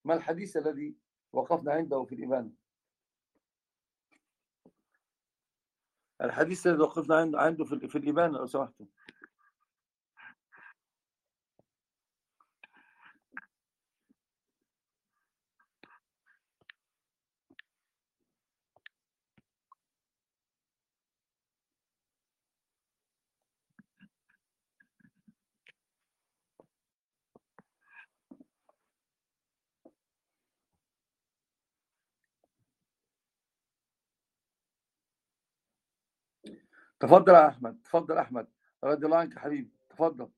ما الحديث الذي وقفنا عنده في الإبانة؟ الحديث الذي وقفنا عنده في الإبانة لو سمحتم. تفضل يا أحمد، تفضل أحمد رضي الله عنك حبيبي، تفضل.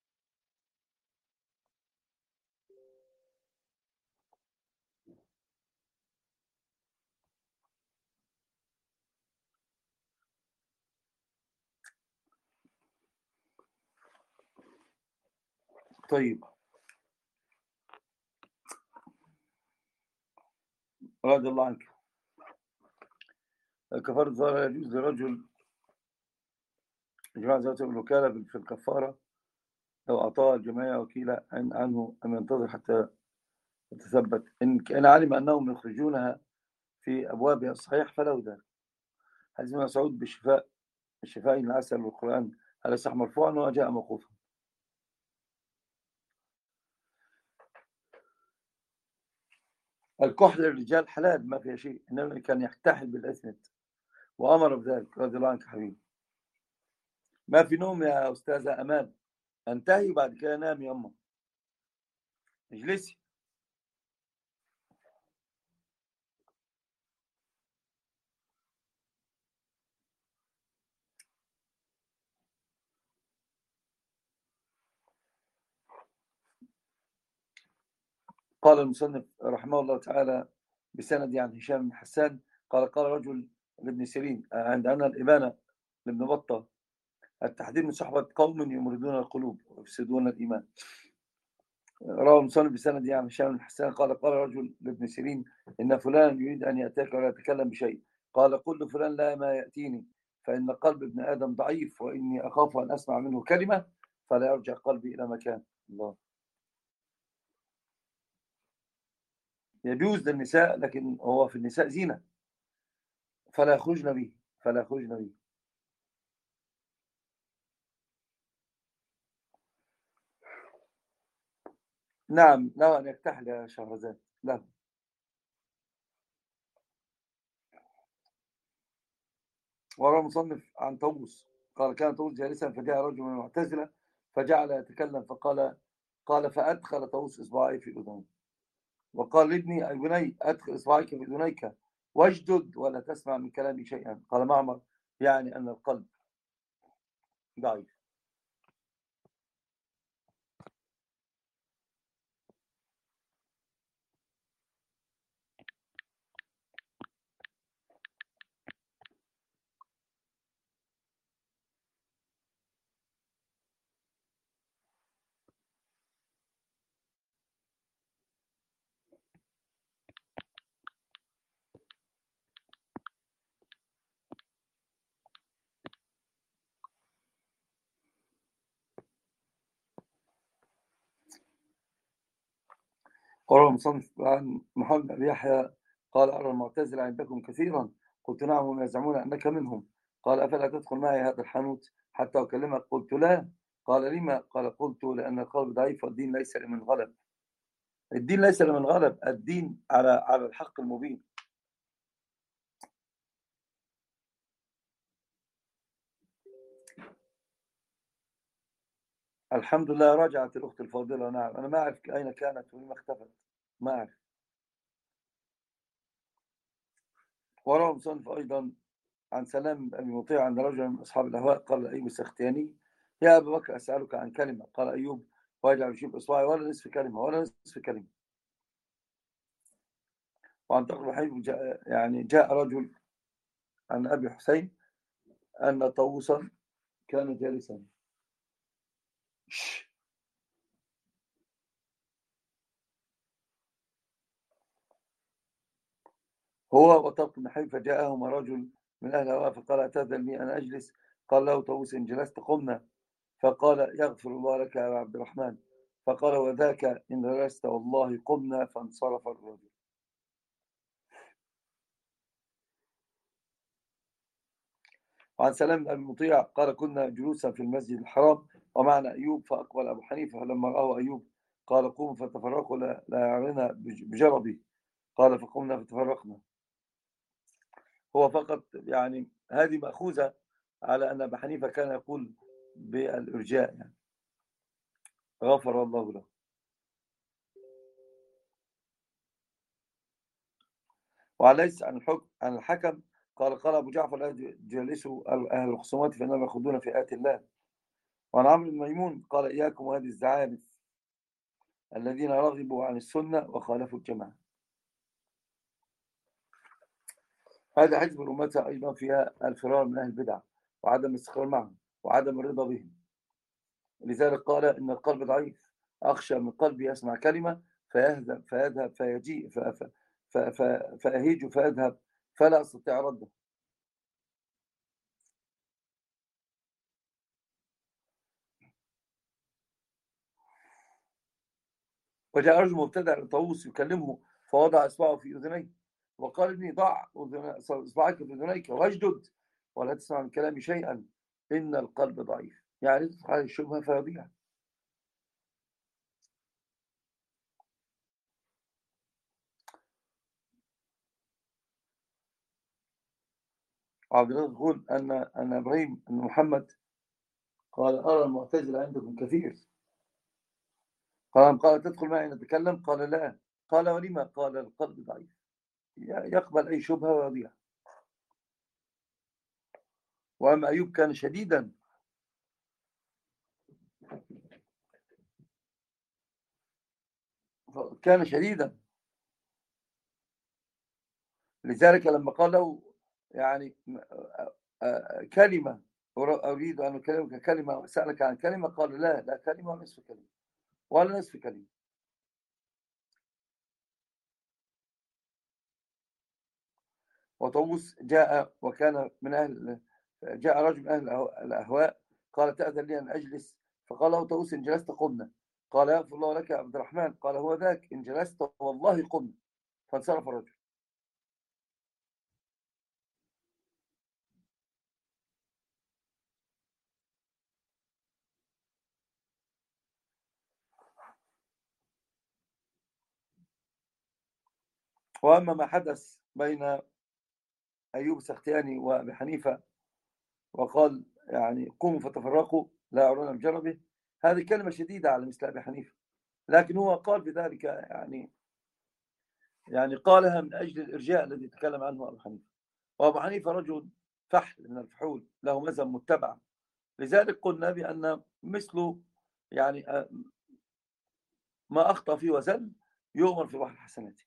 طيب رضي الله عنك. كفارة الظهر يجوز لرجل جماعة ذات الوكالة في الكفارة لو أعطاه الجمعية وكيلا عنه أن ينتظر حتى يتثبت إن علم أنهم يخرجونها في أبوابها الصحيح فله ذلك. حديث ابن مسعود بالشفاء العسل والقرآن هذا صح مرفوعا وجاء موقوفا. الكحل للرجال حلال ما فيها شيء، إنما كان يحتحل بالأسند وأمر بذلك رضي الله عنك حبيبي. ما في نوم يا أستاذة أمان، انتهي وبعد كده نام يا أمه، اجلسي. قال المصنف رحمه الله تعالى بسند عن هشام بن حسان قال قال رجل لابن سيرين عند أن الإبانة لابن بطة التحذير من صحبة قوم يمرضون القلوب ويفسدون الإيمان. روى المصنف بسند عن هشام بن حسان قال قال رجل لابن سيرين إن فلان يريد أن يأتيك ولا يتكلم بشيء قال قل لفلان لا ما يأتيني فإن قلب ابن آدم ضعيف وإني أخاف أن أسمع منه كلمة فلا يرجع قلبي إلى مكان. الله. يجوز للنساء لكن هو في النساء زينة فلا يخرجن به، فلا يخرجن به. نعم له أن يكتحل يا شهرزاد له. وروى المصنف عن طاووس قال كان طاووس جالسا فجاء رجل من المعتزلة فجعل يتكلم قال فأدخل طاووس إصبعي في أذني وقال لابني أي بني أدخل إصبعيك في أذنيك واجدد ولا تسمع من كلامي شيئا. قال معمر يعني أن القلب ضعيف. وروى المصنف عن محمد بن يحيى قال أرى المعتزلة عندكم كثيرا قلت نعم هم يزعمون أنك منهم قال أفلا تدخل معي هذا الحانوت حتى أكلمك قلت لا قال لما قال قلت لأن القلب ضعيف والدين ليس لمن غلب. الدين ليس لمن غلب، الدين على الحق المبين. الحمد لله رجعت الأخت الفاضلة. نعم أنا ما أعرف أين كانت ولما اختفت ما أعرف. وروى المصنف أيضا عن سلام بن أبي مطيع عن رجل من أصحاب الأهواء قال أيوب السختياني يا أبا بكر أسألك عن كلمة قال أيوب ويجعل يشيب إصبعي ولا نصف كلمة ولا نصف كلمة. وعن تقرب الحديث يعني جاء رجل عن أبي حسين أن طاووسا كان جالسا هو وطلق بن حبيب فجاءهما رجل من أهل الهواء فقال أتأذن لي أن أجلس قال له طاووس إن جلست قمنا فقال يغفر الله لك يا عبد الرحمن فقال وذاك إن جلست والله قمنا، فانصرف الرجل. وعن سلام بن أبي مطيع قال كنا جلوسا في المسجد الحرام ومعنا أيوب، فأقبل أبو حنيفة فلما رآه أيوب قال قوموا فتفرقوا لا يعلنا بجربي، قال فقمنا فتفرقنا. هو فقط يعني هذه مأخوذة على أن أبا حنيفة كان يقول بالإرجاء، يعني غفر الله له. وليس عن الحكم قال أبو جعفر لا تجالسوا أهل الخصومات فإنهم يخوضون في آيات الله. وعن عمرو بن ميمون قال إياكم وهذه الزعانف الذين رغبوا عن السنة وخالفوا الجماعة. هذا حزب الأمة أيضا فيها الفرار من أهل البدع وعدم الاستقرار معهم وعدم الرضا بهم. لذلك قال إن القلب ضعيف، أخشى من قلبي يسمع كلمة فيذهب فيجيء فأهيج فيذهب فلا أستطيع رده. وجاء رجل مبتدع لطاووس يكلمه فوضع إصبعه في أذنيه وقال ابني ضع إصبعك في أذنيك واجدد ولا تسمع من كلامي شيئا إن القلب ضعيف، يعني تدخل عليه الشبهة فيضيع. عبد الله يقول أن إبراهيم أن محمد قال أرى المعتزلة عندكم كثير. قال تدخل معي نتكلم؟ قال لا. قال ولما؟ قال القلب ضعيف يقبل أي شبهة ويضيع. وأما أيوب كان شديدا، لذلك لما قال له يعني كلمة أريد أن أكلمك كلمة وأسألك عن كلمة، قال لا كلمة ونصف كلمة ولا نصف كلمة. وطاووس جاء وكان من أهل، جاء رجل من أهل الأهواء قال تأذن لي أن أجلس، فقال له طاووس إن جلست قمنا. قال يغفر الله لك يا عبد الرحمن، قال هو ذاك إن جلست والله قمنا، فانصرف الرجل. وأما ما حدث بين أيوب السختياني وأبي حنيفة وقال يعني قوموا فتفرقوا لا أرانا بجربه، هذه كلمة شديدة على مثل أبي حنيفة، لكن هو قال بذلك يعني قالها من أجل الإرجاء الذي تكلم عنه أبو حنيفة. وأبو حنيفة رجل فحل من الفحول له مذهب متبع، لذلك قلنا بأن مثله يعني ما أخطأ فيه وزل يؤمر في بحر حسناته.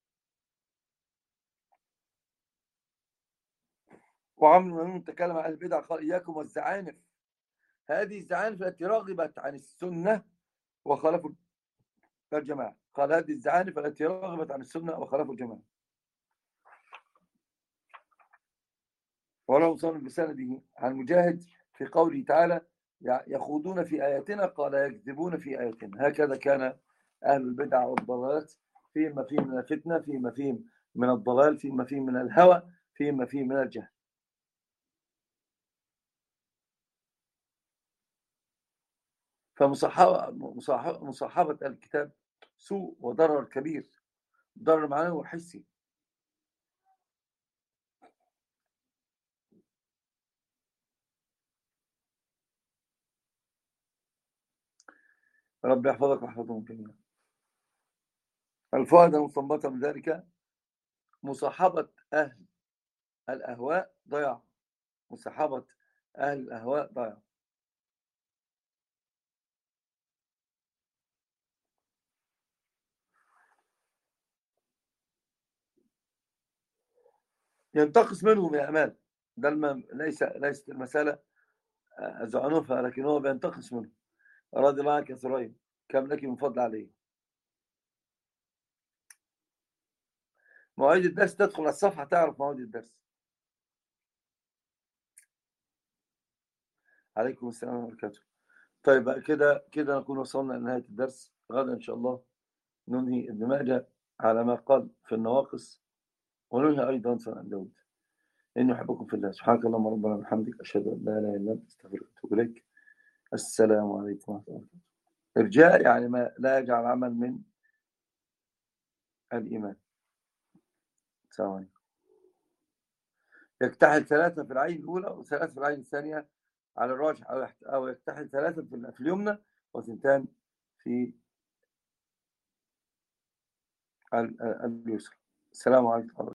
وعمرو بن تكلم عن البدع قال إياكم والزعانف، هذه الزعانف التي رغبت عن السنة وخالفوا الجماعة. قال هذه الزعانف التي رغبت عن السنة وخالفوا الجماعة. وله صنف بسنده عن مجاهد في قوله تعالى يخوضون في آياتنا، قال يكذبون في آياتنا. هكذا كان أهل البدع والضلالات فيما فيه من الفتنة، فيما فيه من الضلال، فيما فيه من الهوى، فيما فيه من الجهل. فمصاحبة الكتاب سوء وضرر كبير، ضرر معنوي وحسي. رب يحفظك ويحفظهم جميعا. الفائدة المستنبطة من ذلك مصاحبة أهل الأهواء ضياع، مصاحبة أهل الأهواء ضياع. ينتقص منهم يا أمان، ده ليست المسألة زعنفها، لكن هو بينتقص منهم. راضي الله عنك يا ثريا، كم لك من فضل عليه. مواعيد الدرس تدخل على الصفحة تعرف مواعيد الدرس. عليكم السلام ورحمة الله وبركاته. طيب بقى كده نكون وصلنا لنهاية الدرس. غدا إن شاء الله ننهي ابن ماجه على ما قال في النواقص، وننهي أيضا سنن داود. إني أحبكم في الله. سبحانك اللهم ربنا وبحمدك، أشهد أن لا إله إلا أنت، أستغفرك وأتوب إليك. السلام عليكم ورحمة الله وبركاته. إرجاء يعني ما لا يجعل عمل من الإيمان. السلام عليكم. يكتحل 3 في العين الأولى و3 في العين الثانية على الراجح، أو يكتحل 3 في اليمنى وثنتان في اليسرى. السلام عليكم.